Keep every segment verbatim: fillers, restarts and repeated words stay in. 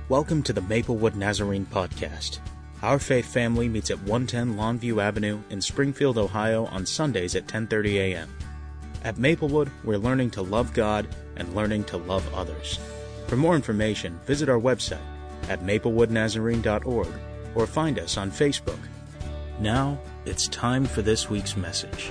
Welcome to the Maplewood Nazarene Podcast. Our faith family meets at one ten Longview Avenue in Springfield, Ohio on Sundays at ten thirty a.m. At Maplewood, we're learning to love God and learning to love others. For more information, visit our website at maplewood nazarene dot org or find us on Facebook. Now, it's time for this week's message.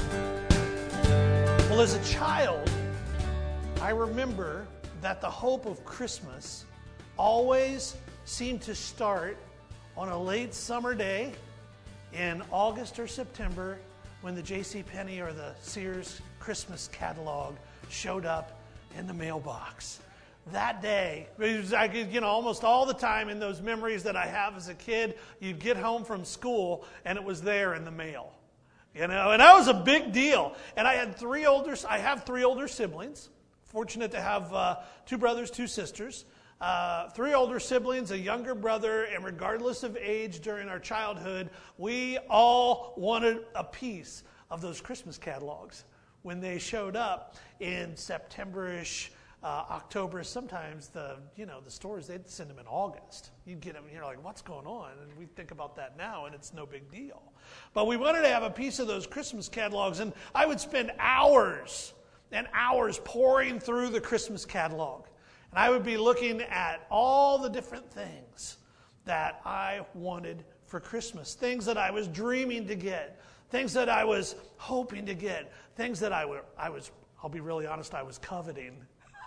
Well, as a child, I remember that the hope of Christmas always seemed to start on a late summer day in August or September when the JCPenney or the Sears Christmas catalog showed up in the mailbox. That day, it was, I could, you know, almost all the time in those memories that I have as a kid, you'd get home from school and it was there in the mail. You know, and that was a big deal. And I had three older, I have three older siblings. Fortunate to have uh, two brothers, two sisters. Uh, three older siblings, a younger brother, and regardless of age during our childhood, we all wanted a piece of those Christmas catalogs when they showed up in September-ish, uh, October. Sometimes the, you know, the stores, they'd send them in August. You'd get them and you're like, what's going on? And we think about that now and it's no big deal. But we wanted to have a piece of those Christmas catalogs, and I would spend hours and hours pouring through the Christmas catalog. And I would be looking at all the different things that I wanted for Christmas, things that I was dreaming to get, things that I was hoping to get, things that I, would, I was, I'll be really honest, I was coveting.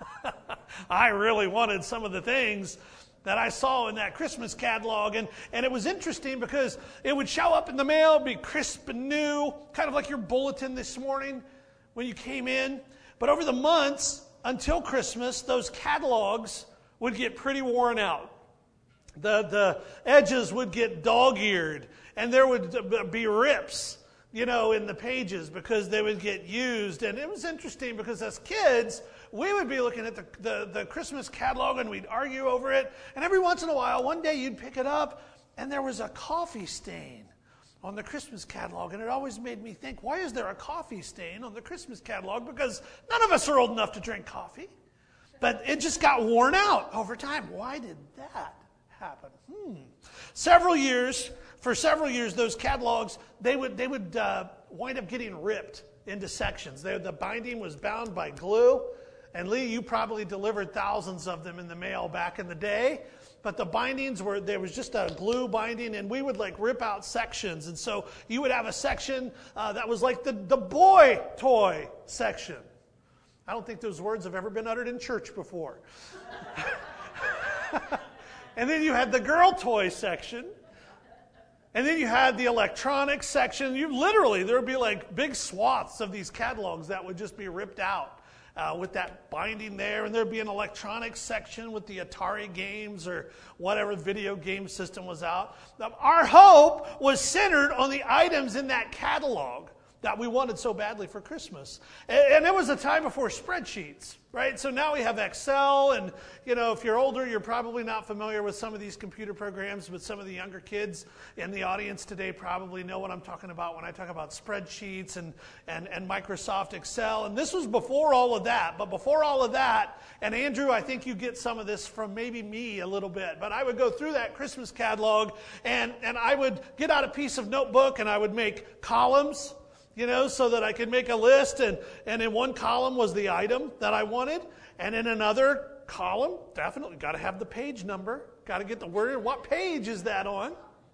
I really wanted some of the things that I saw in that Christmas catalog. And, and it was interesting because it would show up in the mail, be crisp and new, kind of like your bulletin this morning when you came in. But over the months until Christmas, those catalogs would get pretty worn out. The, the edges would get dog-eared, and there would be rips, you know, in the pages because they would get used. And it was interesting because as kids, we would be looking at the, the, the Christmas catalog and we'd argue over it. And every once in a while, one day you'd pick it up and there was a coffee stain on the Christmas catalog. And it always made me think, why is there a coffee stain on the Christmas catalog? Because none of us are old enough to drink coffee. But it just got worn out over time. Why did that happen? Hmm. Several years, for several years, those catalogs, they would they would uh, wind up getting ripped into sections. They, the binding was bound by glue. And Lee, you probably delivered thousands of them in the mail back in the day. But the bindings were, there was just a glue binding, and we would like rip out sections. And so you would have a section uh, that was like the, the boy toy section. I don't think those words have ever been uttered in church before. And then you had the girl toy section. And then you had the electronics section. You literally, there would be like big swaths of these catalogs that would just be ripped out. Uh, with that binding there, and there'd be an electronics section with the Atari games or whatever video game system was out. Now, our hope was centered on the items in that catalog that we wanted so badly for Christmas. And, and it was a time before spreadsheets, right? So now we have Excel, and, you know, if you're older, you're probably not familiar with some of these computer programs, but some of the younger kids in the audience today probably know what I'm talking about when I talk about spreadsheets and, and, and Microsoft Excel. And this was before all of that, but before all of that, and Andrew, I think you get some of this from maybe me a little bit, but I would go through that Christmas catalog, and, and I would get out a piece of notebook, and I would make columns, you know, so that I could make a list, and, and in one column was the item that I wanted, and in another column, definitely got to have the page number, got to get the word, what page is that on?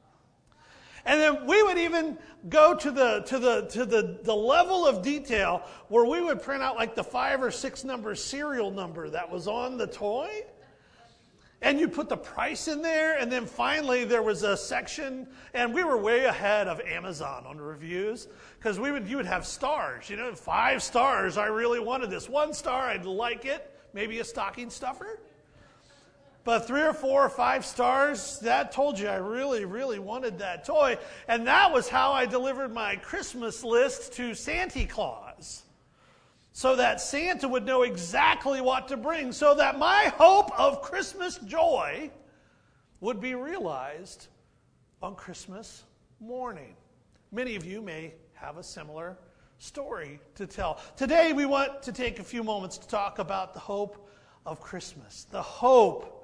And then we would even go to the to the to the, the level of detail where we would print out like the five or six number serial number that was on the toy. And you put the price in there, and then finally there was a section, and we were way ahead of Amazon on reviews, because we would you would have stars, you know, five stars, I really wanted this. One star, I'd like it, maybe a stocking stuffer. But three or four or five stars, that told you I really, really wanted that toy. And that was how I delivered my Christmas list to Santa Claus, so that Santa would know exactly what to bring, so that my hope of Christmas joy would be realized on Christmas morning. Many of you may have a similar story to tell. Today we want to take a few moments to talk about the hope of Christmas, the hope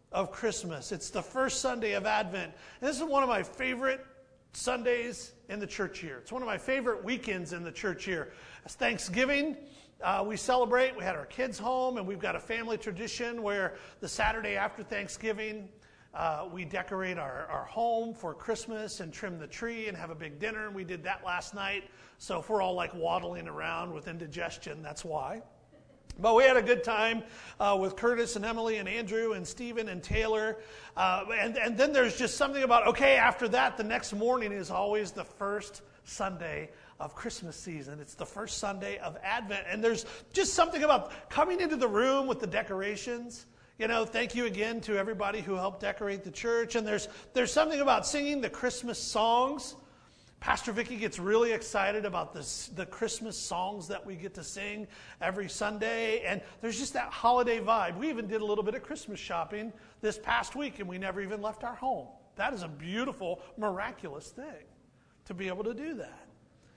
of Christmas. It's the first Sunday of Advent. And this is one of my favorite Sundays in the church year. It's one of my favorite weekends in the church year. It's Thanksgiving. Uh, we celebrate. We had our kids home, and we've got a family tradition where the Saturday after Thanksgiving, uh, we decorate our, our home for Christmas and trim the tree and have a big dinner. And we did that last night. So if we're all like waddling around with indigestion, that's why. But we had a good time uh, with Curtis and Emily and Andrew and Stephen and Taylor. Uh, and, and then there's just something about, okay, after that, the next morning is always the first Sunday of Christmas season. It's the first Sunday of Advent. And there's just something about coming into the room with the decorations. You know, thank you again to everybody who helped decorate the church. And there's there's something about singing the Christmas songs. Pastor Vicki gets really excited about this, the Christmas songs that we get to sing every Sunday. And there's just that holiday vibe. We even did a little bit of Christmas shopping this past week, and we never even left our home. That is a beautiful, miraculous thing to be able to do that.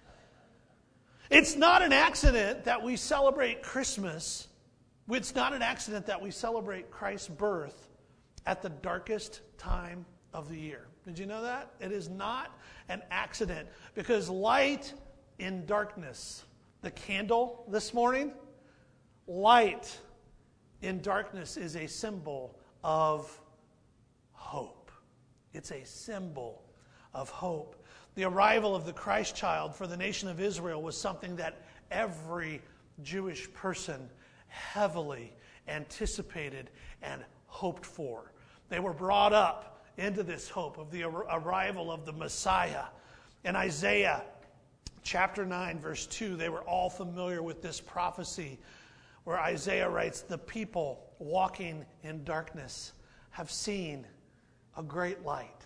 It's not an accident that we celebrate Christmas. It's not an accident that we celebrate Christ's birth at the darkest time of the year. Did you know that? It is not an accident, because light in darkness, the candle this morning, light in darkness is a symbol of hope. It's a symbol of hope. The arrival of the Christ child for the nation of Israel was something that every Jewish person heavily anticipated and hoped for. They were brought up into this hope of the arrival of the Messiah. In Isaiah chapter nine, verse two, they were all familiar with this prophecy where Isaiah writes, "The people walking in darkness have seen a great light.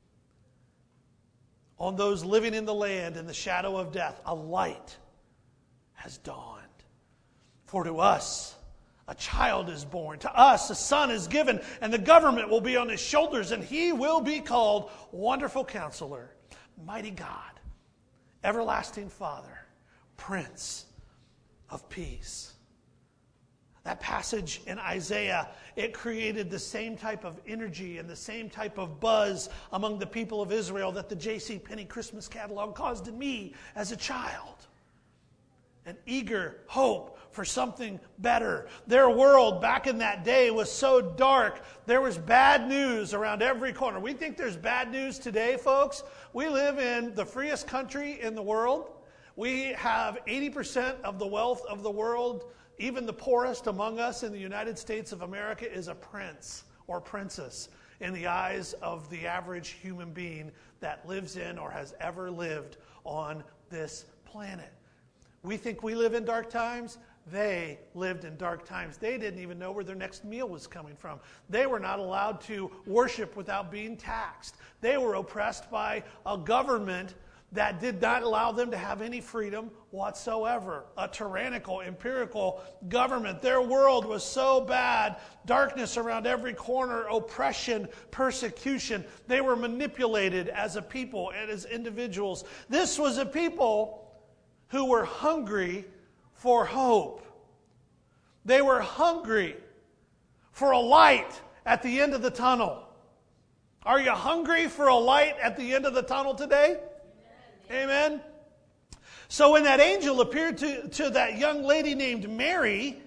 On those living in the land in the shadow of death, a light has dawned. For to us a child is born. To us a son is given, and the government will be on his shoulders, and he will be called Wonderful Counselor, Mighty God, Everlasting Father, Prince of Peace." That passage in Isaiah, it created the same type of energy and the same type of buzz among the people of Israel that the J C Penney Christmas catalog caused in me as a child. An eager hope for something better. Their world back in that day was so dark, there was bad news around every corner. We think there's bad news today, folks. We live in the freest country in the world. We have eighty percent of the wealth of the world. Even the poorest among us in the United States of America is a prince or princess in the eyes of the average human being that lives in or has ever lived on this planet. We think we live in dark times. They lived in dark times. They didn't even know where their next meal was coming from. They were not allowed to worship without being taxed. They were oppressed by a government that did not allow them to have any freedom whatsoever. A tyrannical, empirical government. Their world was so bad. Darkness around every corner, oppression, persecution. They were manipulated as a people and as individuals. This was a people who were hungry for hope. They were hungry for a light at the end of the tunnel. Are you hungry for a light at the end of the tunnel today? Amen. Amen. So when that angel appeared to, to that young lady named Mary,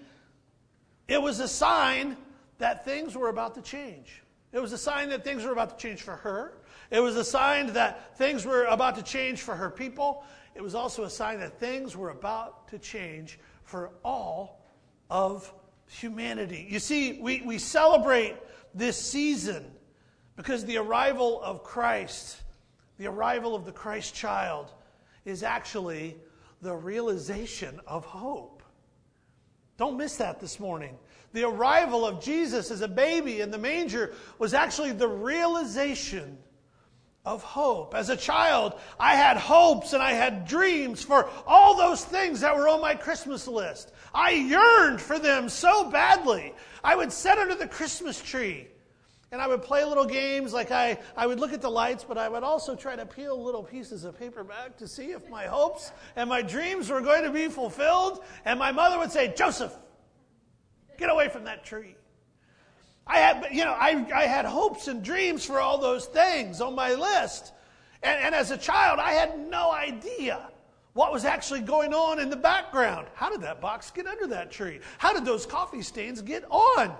it was a sign that things were about to change. It was a sign that things were about to change for her. It was a sign that things were about to change for her people. It was also a sign that things were about to change for all of humanity. You see, we, we celebrate this season because the arrival of Christ, the arrival of the Christ child, is actually the realization of hope. Don't miss that this morning. The arrival of Jesus as a baby in the manger was actually the realization of hope. As a child, I had hopes and I had dreams for all those things that were on my Christmas list. I yearned for them so badly. I would sit under the Christmas tree and I would play little games, like I, I would look at the lights, but I would also try to peel little pieces of paper back to see if my hopes and my dreams were going to be fulfilled. And my mother would say, "Joseph, get away from that tree." I had, you know, I, I had hopes and dreams for all those things on my list. And, and as a child, I had no idea what was actually going on in the background. How did that box get under that tree? How did those coffee stains get on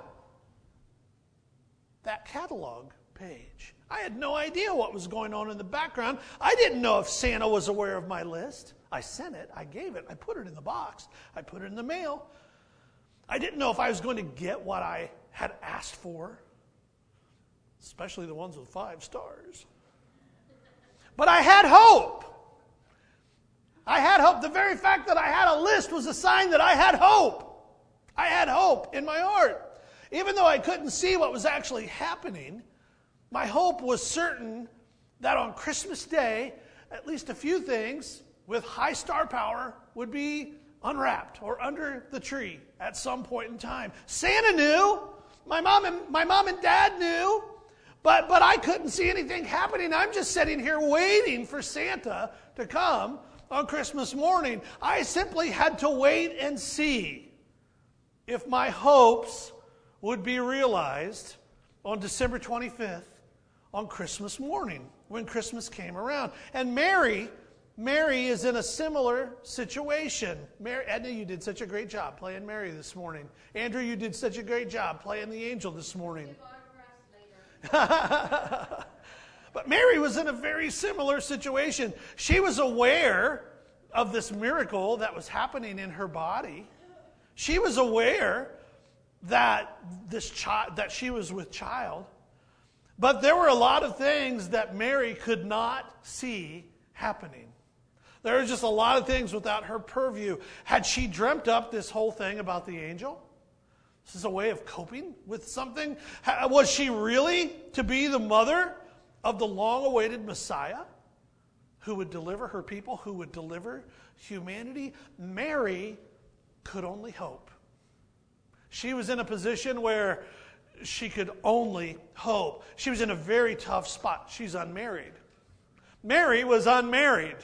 that catalog page? I had no idea what was going on in the background. I didn't know if Santa was aware of my list. I sent it, I gave it, I put it in the box, I put it in the mail. I didn't know if I was going to get what I had asked for, especially the ones with five stars. But I had hope. I had hope. The very fact that I had a list was a sign that I had hope. I had hope in my heart. Even though I couldn't see what was actually happening, my hope was certain that on Christmas Day, at least a few things with high star power would be unwrapped or under the tree at some point in time. Santa knew. My mom and my mom and dad knew. But but I couldn't see anything happening. I'm just sitting here waiting for Santa to come on Christmas morning. I simply had to wait and see if my hopes would be realized on December twenty-fifth, on Christmas morning, when Christmas came around. And Mary, Mary is in a similar situation. Mary, Edna, you did such a great job playing Mary this morning. Andrew, you did such a great job playing the angel this morning. But Mary was in a very similar situation. She was aware of this miracle that was happening in her body. She was aware that this child, that she was with child. But there were a lot of things that Mary could not see happening. There were just a lot of things without her purview. Had she dreamt up this whole thing about the angel? This is a way of coping with something? Was she really to be the mother of the long-awaited Messiah who would deliver her people, who would deliver humanity? Mary could only hope. She was in a position where she could only hope. She was in a very tough spot. She's unmarried. Mary was unmarried,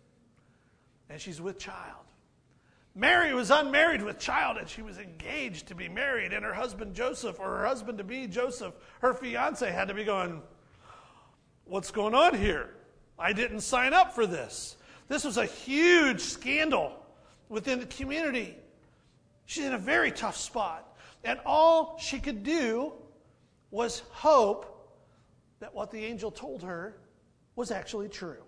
and she's with child. Mary was unmarried with child, and she was engaged to be married, and her husband Joseph, or her husband-to-be Joseph, her fiance, had to be going, what's going on here? I didn't sign up for this. This was a huge scandal within the community. She's in a very tough spot, and all she could do was hope that what the angel told her was actually true.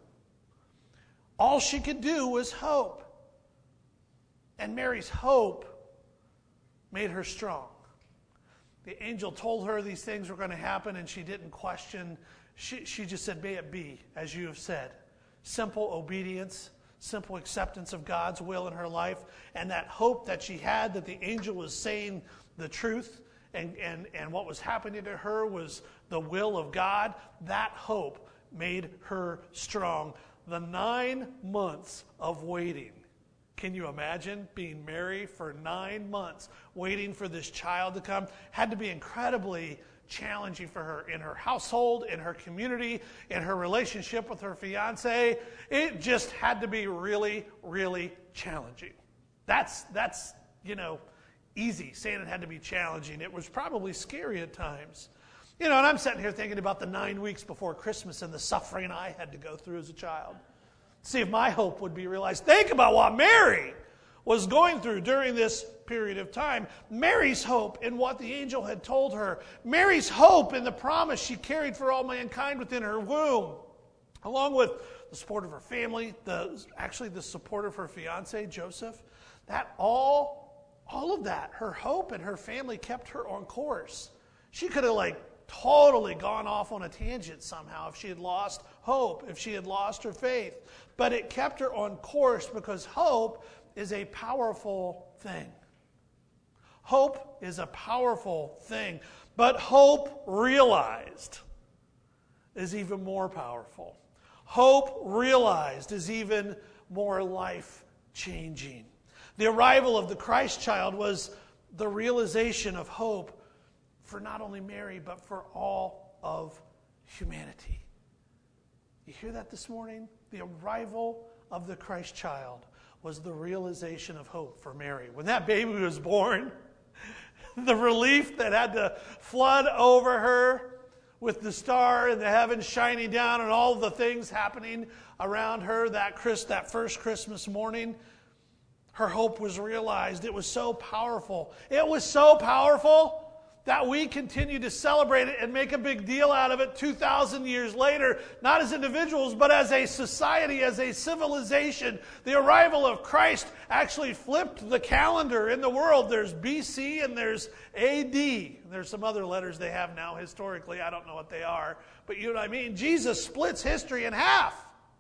All she could do was hope. And Mary's hope made her strong. The angel told her these things were going to happen, and she didn't question. She, she just said, may it be, as you have said. Simple obedience, simple acceptance of God's will in her life, and that hope that she had that the angel was saying the truth, and, and, and what was happening to her was the will of God. That hope made her strong. The nine months of waiting. Can you imagine being married for nine months, waiting for this child to come? Had to be incredibly challenging for her in her household, in her community, in her relationship with her fiance. It just had to be really, really challenging. That's, that's you know, easy, saying it had to be challenging. It was probably scary at times. You know, and I'm sitting here thinking about the nine weeks before Christmas and the suffering I had to go through as a child. See if my hope would be realized. Think about what Mary was going through during this period of time. Mary's hope in what the angel had told her. Mary's hope in the promise she carried for all mankind within her womb. Along with the support of her family, the actually the support of her fiance, Joseph. That all, all of that, her hope and her family kept her on course. She could have like totally gone off on a tangent somehow if she had lost hope, if she had lost her faith. But it kept her on course because hope is a powerful thing. Hope is a powerful thing. But hope realized is even more powerful. Hope realized is even more life-changing. The arrival of the Christ child was the realization of hope for not only Mary, but for all of humanity. You hear that this morning? The arrival of the Christ child was the realization of hope for Mary. When that baby was born, the relief that had to flood over her with the star in the heavens shining down and all the things happening around her that Chris, that first Christmas morning, her hope was realized. It was so powerful. It was so powerful that we continue to celebrate it and make a big deal out of it two thousand years later, not as individuals, but as a society, as a civilization. The arrival of Christ actually flipped the calendar in the world. There's B C and there's A D. There's some other letters they have now historically. I don't know what they are, but you know what I mean? Jesus splits history in half.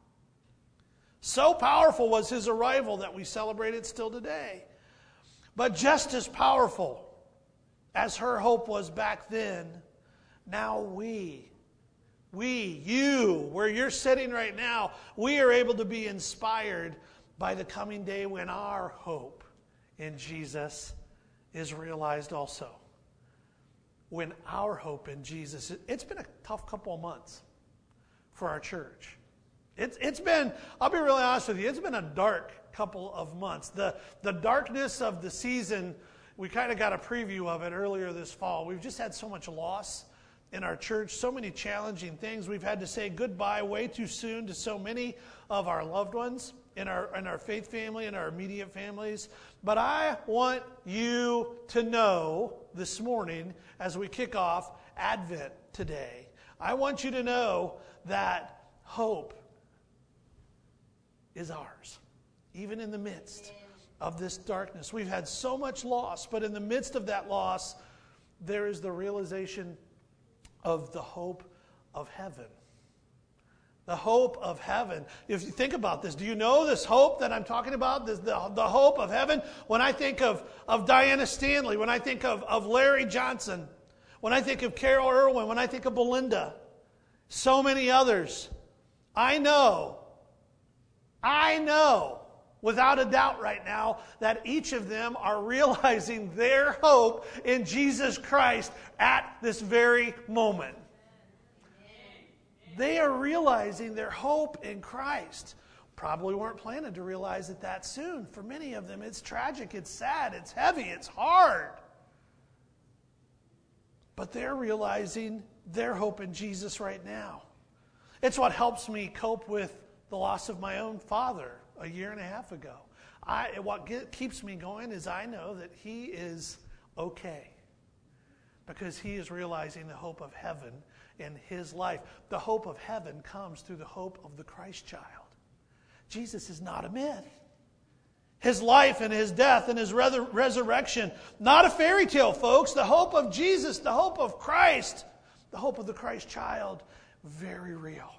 So powerful was his arrival that we celebrate it still today. But just as powerful as her hope was back then, now we, we, you, where you're sitting right now, we are able to be inspired by the coming day when our hope in Jesus is realized also. When our hope in Jesus, it's been a tough couple of months for our church. It's, it's been, I'll be really honest with you, it's been a dark couple of months. The, the darkness of the season, we kind of got a preview of it earlier this fall. We've just had so much loss in our church, so many challenging things. We've had to say goodbye way too soon to so many of our loved ones in our, in our faith family, in our immediate families. But I want you to know this morning, as we kick off Advent today, I want you to know that hope is ours, even in the midst of this darkness. We've had so much loss, but in the midst of that loss, there is the realization of the hope of heaven. The hope of heaven. If you think about this, do you know this hope that I'm talking about? This, the, the hope of heaven? When I think of, of Diana Stanley, when I think of, of Larry Johnson, when I think of Carol Irwin, when I think of Belinda, so many others, I know, I know, without a doubt right now, that each of them are realizing their hope in Jesus Christ at this very moment. They are realizing their hope in Christ. Probably weren't planning to realize it that soon. For many of them, it's tragic, it's sad, it's heavy, it's hard. But they're realizing their hope in Jesus right now. It's what helps me cope with the loss of my own father a year and a half ago. I, what get, keeps me going is I know that he is okay because he is realizing the hope of heaven in his life. The hope of heaven comes through the hope of the Christ child. Jesus is not a myth. His life and his death and his re- resurrection, not a fairy tale, folks. The hope of Jesus, the hope of Christ, the hope of the Christ child, very real.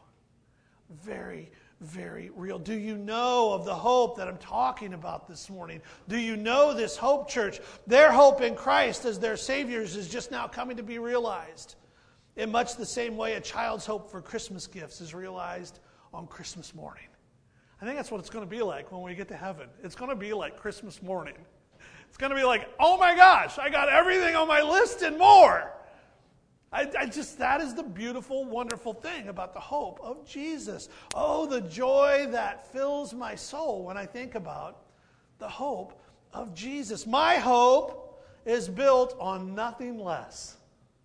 Very Very real. Do you know of the hope that I'm talking about this morning? Do you know this hope, church? Their hope in Christ as their Saviors is just now coming to be realized. In much the same way a child's hope for Christmas gifts is realized on Christmas morning. I think that's what it's going to be like when we get to heaven. It's going to be like Christmas morning. It's going to be like, oh my gosh, I got everything on my list and more. I, I just, that is the beautiful, wonderful thing about the hope of Jesus. Oh, the joy that fills my soul when I think about the hope of Jesus. My hope is built on nothing less.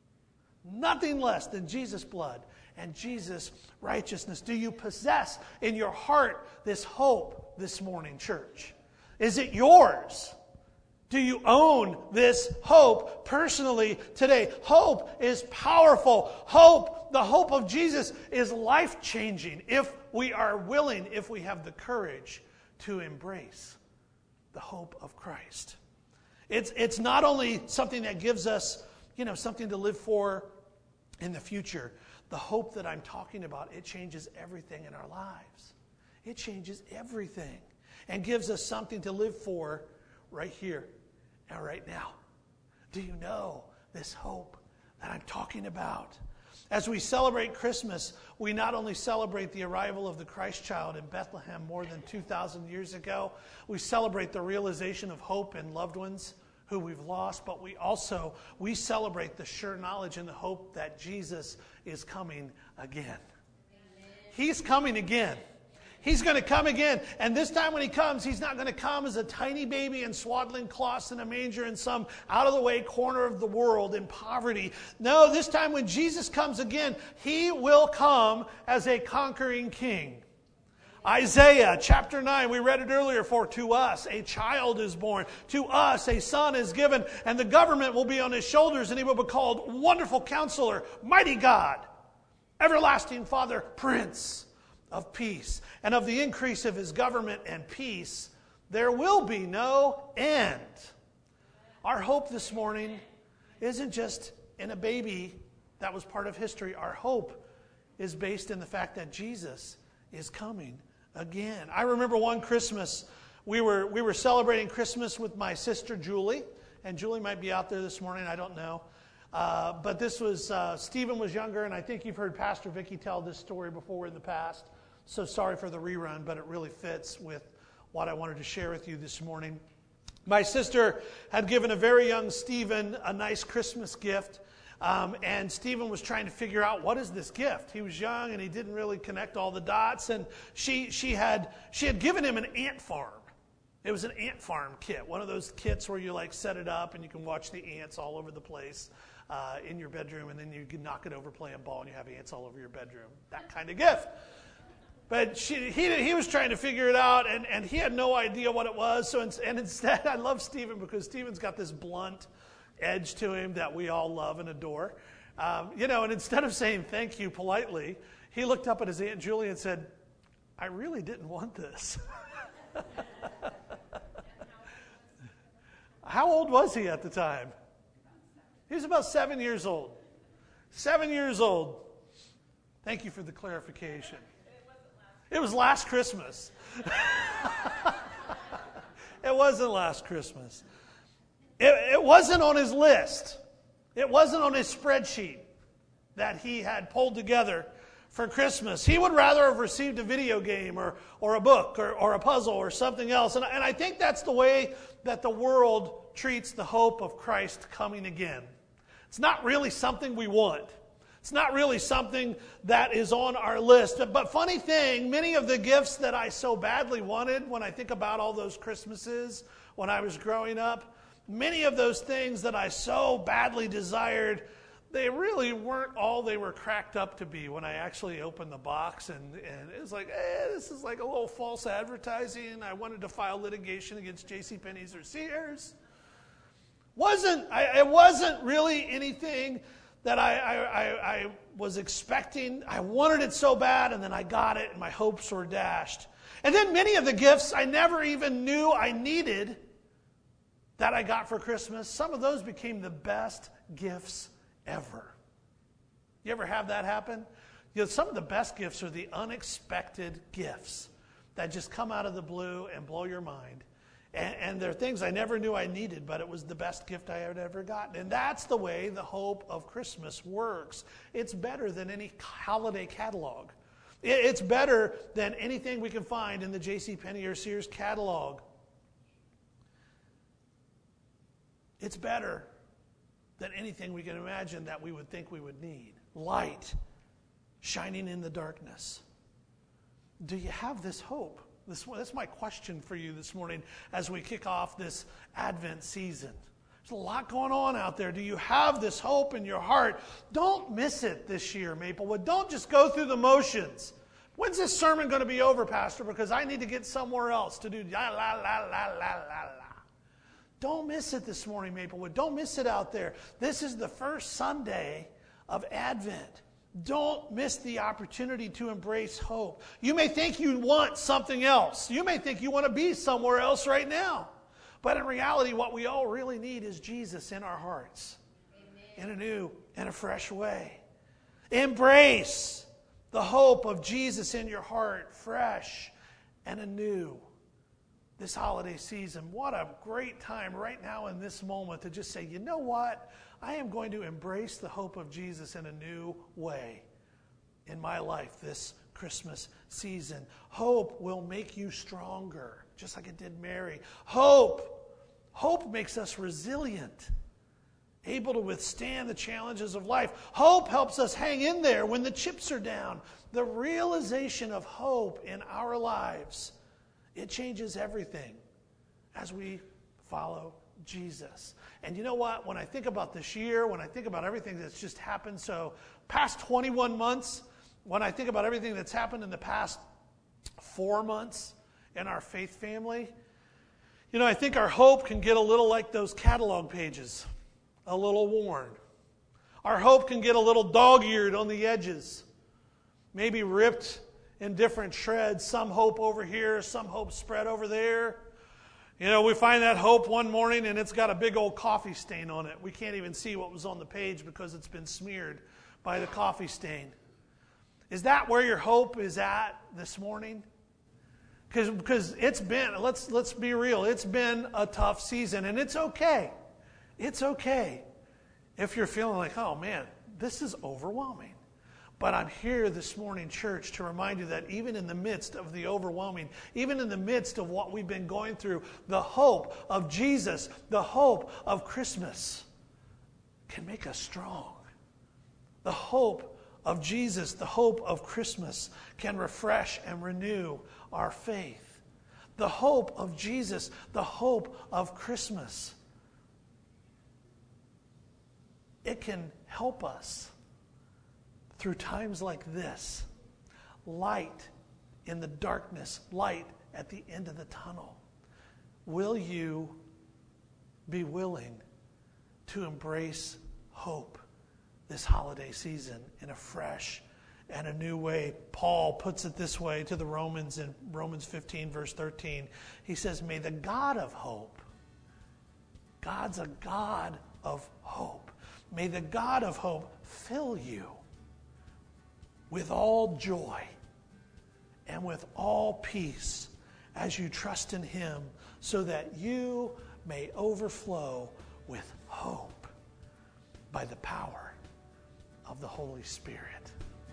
Nothing less than Jesus' blood and Jesus' righteousness. Do you possess in your heart this hope this morning, church? Is it yours? Do you own this hope personally today? Hope is powerful. Hope, the hope of Jesus, is life-changing if we are willing, if we have the courage to embrace the hope of Christ. It's, it's not only something that gives us, you know, something to live for in the future. The hope that I'm talking about, it changes everything in our lives. It changes everything and gives us something to live for right here and right now. Do you know this hope that I'm talking about? As we celebrate Christmas, we not only celebrate the arrival of the Christ child in Bethlehem more than two thousand years ago, we celebrate the realization of hope in loved ones who we've lost, but we also, we celebrate the sure knowledge and the hope that Jesus is coming again. Amen. He's coming again. He's going to come again. And this time when he comes, he's not going to come as a tiny baby in swaddling cloths in a manger in some out-of-the-way corner of the world in poverty. No, this time when Jesus comes again, he will come as a conquering king. Isaiah chapter nine, we read it earlier, for to us a child is born, to us a son is given, and the government will be on his shoulders, and he will be called Wonderful Counselor, Mighty God, Everlasting Father, Prince of Peace. And of the increase of his government and peace, there will be no end. Our hope this morning isn't just in a baby that was part of history. Our hope is based in the fact that Jesus is coming again. I remember one Christmas, we were we were celebrating Christmas with my sister Julie, and Julie might be out there this morning, I don't know. Uh, but this was, uh, Stephen was younger, and I think you've heard Pastor Vicky tell this story before in the past. So sorry for the rerun, but it really fits with what I wanted to share with you this morning. My sister had given a very young Stephen a nice Christmas gift. Um, and Stephen was trying to figure out, what is this gift? He was young and he didn't really connect all the dots. And she she had she had given him an ant farm. It was an ant farm kit, one of those kits where you like set it up and you can watch the ants all over the place uh, in your bedroom, and then you can knock it over playing ball and you have ants all over your bedroom. That kind of gift. But she, he he was trying to figure it out, and, and he had no idea what it was. So and instead, I love Stephen because Stephen's got this blunt edge to him that we all love and adore. Um, you know, and instead of saying thank you politely, he looked up at his Aunt Julie and said, I really didn't want this. How old was he at the time? He was about seven years old. Seven years old. Thank you for the clarification. It was last Christmas. It wasn't last Christmas. It, it wasn't on his list. It wasn't on his spreadsheet that he had pulled together for Christmas. He would rather have received a video game or, or a book or, or a puzzle or something else. And, and I think that's the way that the world treats the hope of Christ coming again. It's not really something we want. It's not really something that is on our list. But funny thing, many of the gifts that I so badly wanted when I think about all those Christmases when I was growing up, many of those things that I so badly desired, they really weren't all they were cracked up to be when I actually opened the box. And, and it was like, eh, this is like a little false advertising. I wanted to file litigation against JCPenney's or Sears. Wasn't, I, it wasn't really anything that I, I, I, I was expecting. I wanted it so bad, and then I got it, and my hopes were dashed. And then many of the gifts I never even knew I needed that I got for Christmas, some of those became the best gifts ever. You ever have that happen? You know, some of the best gifts are the unexpected gifts that just come out of the blue and blow your mind. And, and they're things I never knew I needed, but it was the best gift I had ever gotten. And that's the way the hope of Christmas works. It's better than any holiday catalog. It's better than anything we can find in the JCPenney or Sears catalog. It's better than anything we can imagine that we would think we would need. Light shining in the darkness. Do you have this hope? This, that's my question for you this morning as we kick off this Advent season. There's a lot going on out there. Do you have this hope in your heart? Don't miss it this year, Maplewood. Don't just go through the motions. When's this sermon going to be over, Pastor? Because I need to get somewhere else to do la, la, la, la, la, la, la. Don't miss it this morning, Maplewood. Don't miss it out there. This is the first Sunday of Advent. Don't miss the opportunity to embrace hope. You may think you want something else. You may think you want to be somewhere else right now. But in reality, what we all really need is Jesus in our hearts. Amen. In a new and a fresh way. Embrace the hope of Jesus in your heart, fresh and anew. This holiday season, what a great time right now in this moment to just say, you know what? I am going to embrace the hope of Jesus in a new way in my life this Christmas season. Hope will make you stronger, just like it did Mary. Hope, hope makes us resilient. able to withstand the challenges of life. Hope helps us hang in there when the chips are down. The realization of hope in our lives, it changes everything as we follow Jesus. And you know what? When I think about this year, when I think about everything that's just happened, so past twenty-one months, when I think about everything that's happened in the past four months in our faith family, you know, I think our hope can get a little like those catalog pages, a little worn. Our hope can get a little dog-eared on the edges, maybe ripped in different shreds, some hope over here, some hope spread over there. You know, we find that hope one morning and it's got a big old coffee stain on it. We can't even see what was on the page because it's been smeared by the coffee stain. Is that where your hope is at this morning? Because because it's been, let's let's be real, it's been a tough season, and it's okay. It's okay if you're feeling like, oh man, this is overwhelming. But I'm here this morning, church, to remind you that even in the midst of the overwhelming, even in the midst of what we've been going through, the hope of Jesus, the hope of Christmas can make us strong. The hope of Jesus, the hope of Christmas can refresh and renew our faith. The hope of Jesus, the hope of Christmas, it can help us through times like this. Light in the darkness, light at the end of the tunnel. Will you be willing to embrace hope this holiday season in a fresh and a new way? Paul puts it this way to the Romans in Romans fifteen, verse thirteen. He says, may the God of hope, God's a God of hope, may the God of hope fill you with all joy and with all peace as you trust in Him, so that you may overflow with hope by the power of the Holy Spirit.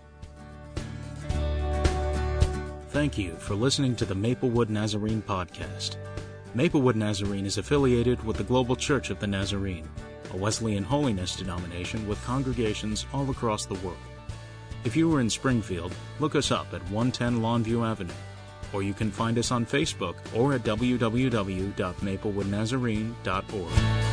Thank you for listening to the Maplewood Nazarene podcast. Maplewood Nazarene is affiliated with the Global Church of the Nazarene, a Wesleyan holiness denomination with congregations all across the world. If you are in Springfield, look us up at one ten Longview Avenue, or you can find us on Facebook or at w w w dot maplewood nazarene dot org.